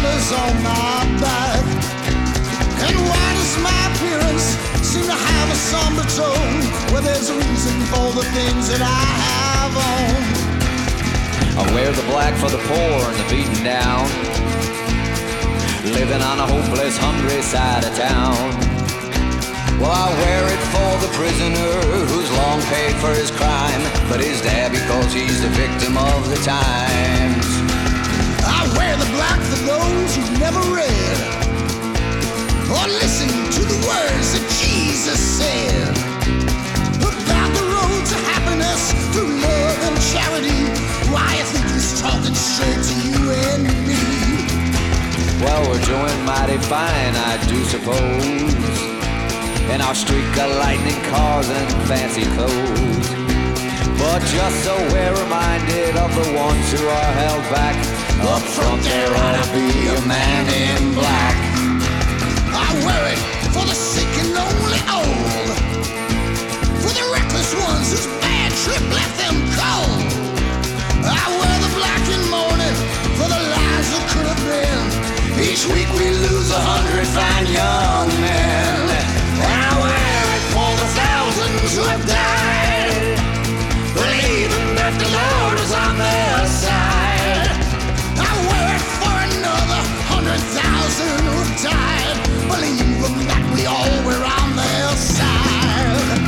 colors on my back. And why does my appearance seem to have a somber tone? Well, there's a reason for the things that I have on. I wear the black for the poor and the beaten down, living on a hopeless, hungry side of town. Well, I wear it for the prisoner who's long paid for his crime, but is there because he's the victim of the times. I wear the black for those who've never read or listened to the words that Jesus said about the road to happiness through love and charity. Why, I think he's talking straight to you and me. Well, we're doing mighty fine, I do suppose, in our streak of lightning cars and fancy clothes. But just so we're reminded of the ones who are held back, up front there ought to be a man in black. I wear it for the sick and lonely old, for the reckless ones whose bad trip left them cold. I wear the black in mourning for the lives that could have been. Each week we lose 100 fine young men. I wear it for the thousands who have died, believing that the Lord is on their side. I wear it for another 100,000 who've died, believing that we all were on their side.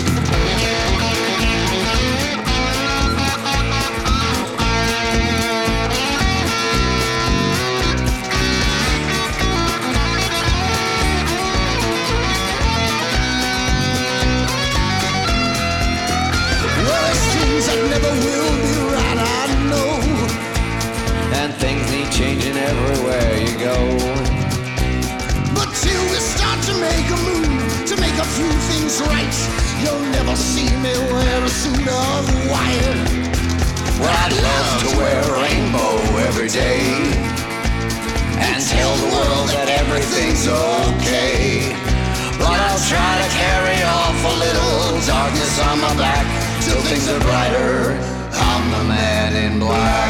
That never will be right, I know. And things need changing everywhere you go. But till we start to make a move, to make a few things right, you'll never see me wear a suit of white. Well, I'd love to wear a rainbow every day and tell the world that everything's okay. But I'll try to carry off a little darkness on my back till things are brighter. I'm the man in black.